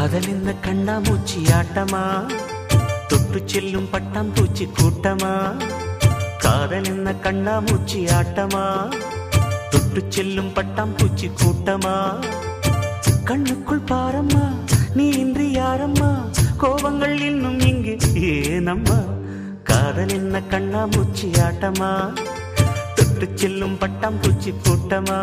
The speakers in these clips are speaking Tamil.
காதல் என்ன கண்ணாமூச்சி ஆட்டமா, தொட்டு செல்லும் பட்டாம்பூச்சி கூட்டமா. காதல் என்ன கண்ணாமூச்சி ஆட்டமா, தொட்டு செல்லும் பட்டாம்பூச்சி கூட்டமா. கண்ணுக்குள் பாரம்மா, நீ இன்றி யாரம்மா, கோபங்கள் இன்னும் இங்கு ஏனம்மா. காதல் என்ன கண்ணாமூச்சி ஆட்டமா, தொட்டு செல்லும் பட்டாம்பூச்சி கூட்டமா.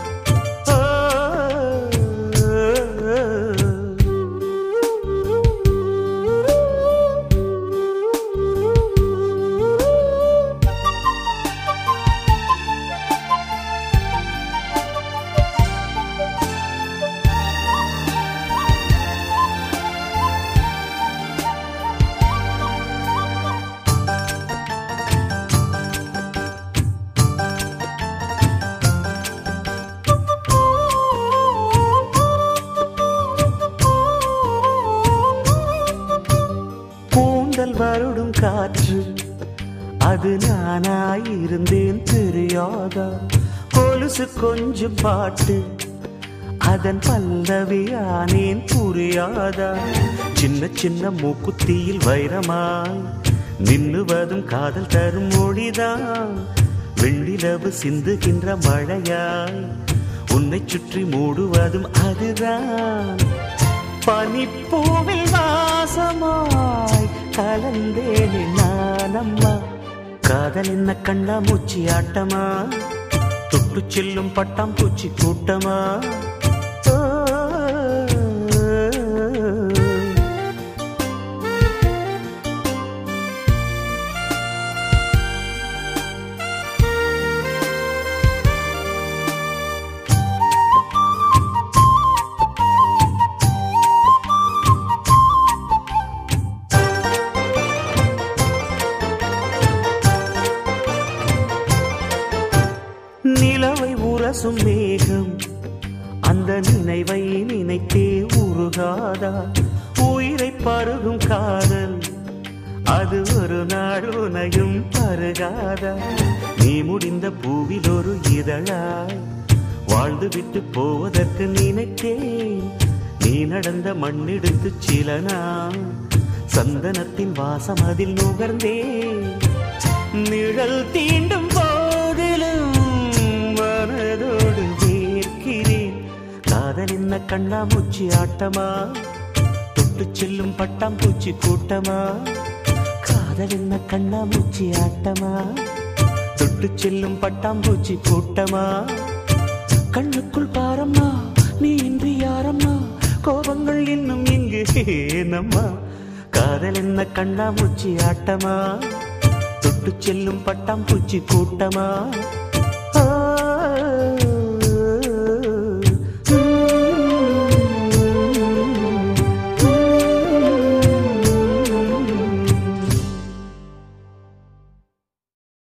வருடும் காற்று அது நானாயிருந்தேன் தெரியாதா. கொலுசு கொஞ்சம் பாட்டு அதன் பல்லவியானேன் புரியாதா. சின்ன சின்ன மூக்குத்தியில் வைரமாய் நின்னுவதும் காதல் தரும் மொழிதான். வெண்ணிலவு சிந்துகின்ற மழையாய் உன்னை சுற்றி மூடுவதும் அதுதான். பனிப்பூவில் வாசமாய் கலந்தேனே நானம்மா. காதல் என்ன கண்ணாமூச்சி ஆட்டமா, தொட்டு செல்லும் பட்டாம்பூச்சி கூட்டமா. நிலவை உரசும் மேகம் அந்த நினைவை நினைத்தே உருகாதா. உயிரை பருகும் காதல் அது ஒரு நாள் உனையும் பருகாதா. நீ முடிந்த பூவில் ஒரு இதழாய் வாழ்ந்து விட்டு போவதற்கு நினைத்தேன். நீ நடந்த மண்ணெடுத்து சில நாள் சந்தனத்தின் வாசம் அதில் நுகர்ந்தேன். நிழல் தீண்டும் போதிலும் மனதோடு வேர்க்கிறேன். காதல் என்ன கண்ணாமூச்சி ஆட்டமா, தொட்டு செல்லும் பட்டாம்பூச்சி கூட்டமா. காதல் என்ன கண்ணாமூச்சி ஆட்டமா, தொட்டு செல்லும் பட்டாம்பூச்சி கூட்டமா. கண்ணுக்குள் பாரம்மா, நீ இன்றி யாரம்மா, கோபங்கள் இன்னும் இங்கு ஏனம்மா. காதல் என்ன கண்ணாமூச்சி ஆட்டமா, தொட்டு செல்லும் பட்டாம்பூச்சி கூட்டமா.